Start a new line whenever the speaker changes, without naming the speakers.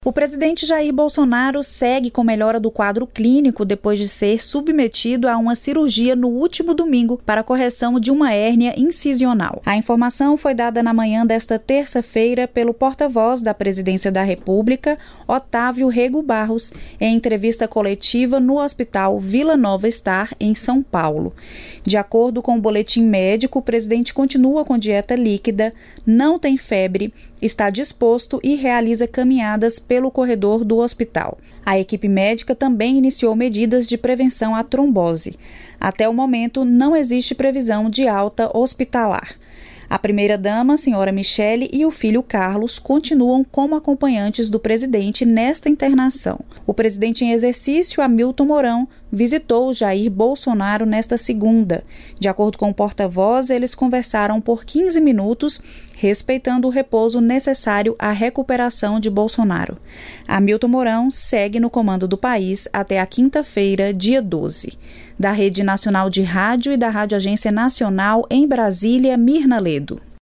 O presidente Jair Bolsonaro segue com melhora do quadro clínico depois de ser submetido a uma cirurgia no último domingo para correção de uma hérnia incisional. A informação foi dada na manhã desta terça-feira pelo porta-voz da Presidência da República, Otávio Rego Barros, em entrevista coletiva no Hospital Vila Nova Star, em São Paulo. De acordo com o boletim médico, o presidente continua com dieta líquida, não tem febre, está disposto e realiza caminhadas pelo corredor do hospital. A equipe médica também iniciou medidas de prevenção à trombose. Até o momento, não existe previsão de alta hospitalar. A primeira-dama, senhora Michele, e o filho Carlos continuam como acompanhantes do presidente nesta internação. O presidente em exercício, Hamilton Mourão, visitou Jair Bolsonaro nesta segunda. De acordo com o porta-voz, eles conversaram por 15 minutos, respeitando o repouso necessário à recuperação de Bolsonaro. Hamilton Mourão segue no comando do país até a quinta-feira, dia 12. Da Rede Nacional de Rádio e da Rádio Agência Nacional em Brasília, Mirna Ledo.